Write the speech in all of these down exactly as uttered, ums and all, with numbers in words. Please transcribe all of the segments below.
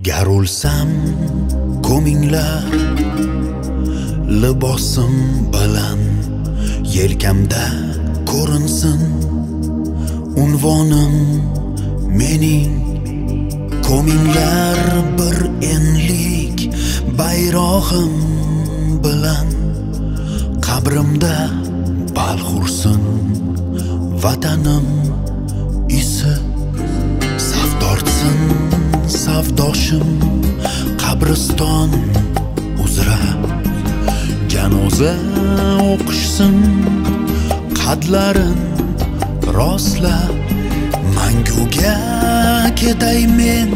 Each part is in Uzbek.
Gar o'lsam ko'minglar, libosim bilan yelkamda ko'rinsin unvonim mening. Ko'minglar bir enlik bayrog'im bilan, qabrimda balxursin vatanim isi. Savdortsin savdoshim qabriston uzra, janoza o'qishsin qadlarin rostlab. Manguga ketay men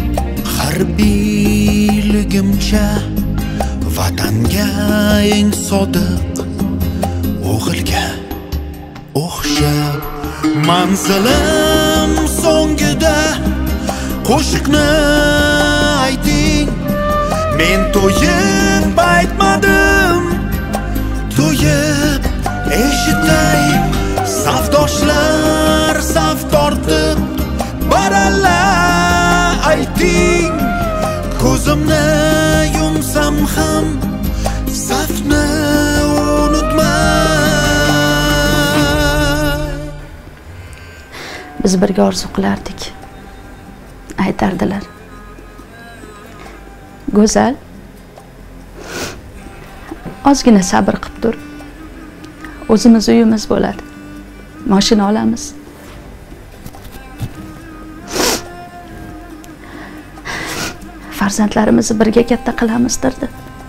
harbiyligimcha, vatanga eng sodiq o'g'ilga o'xshab. Manzilim so'ngida qo'shiqni ayting, men to'yib aytmadim, to'yib eshitay. Savdoshlar saf tortib baralla ayting, ko'zimni yumsam ham safni unutmay. Biz birga orzu qilardik, aytardilar. Go'zal, ozgina sabr qilib tur. O'zimiz uyimiz bo'ladi. Mashina olamiz. Farzandlarimizni birga katta qilamiz derdi.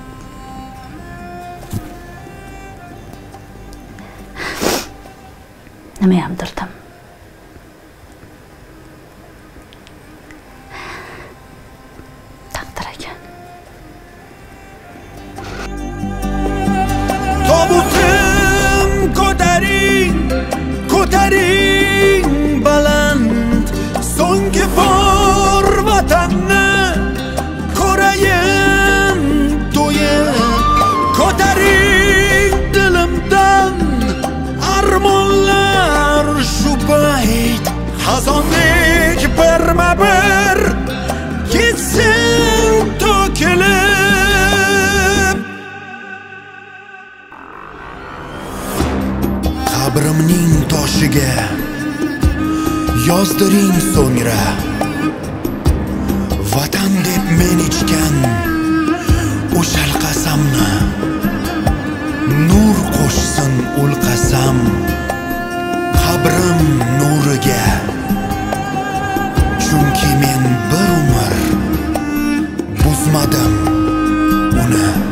Nima ham derdim. Taqdir ekan. Tobutim ko'taring, ko'taring baland, so'nggi bor vatanni ko'rayin to'yib. Ko'taring dilimdan armonlar shu payt, xazondek birma bir ketsin to'kilib. Qabrimning toshiga yozdiring so'ngra, vatan deb men ichgan o'shal qasamni. Nur qo'shsin ul qasam qabrim nuriga, chunki men bir umr buzmadim uni.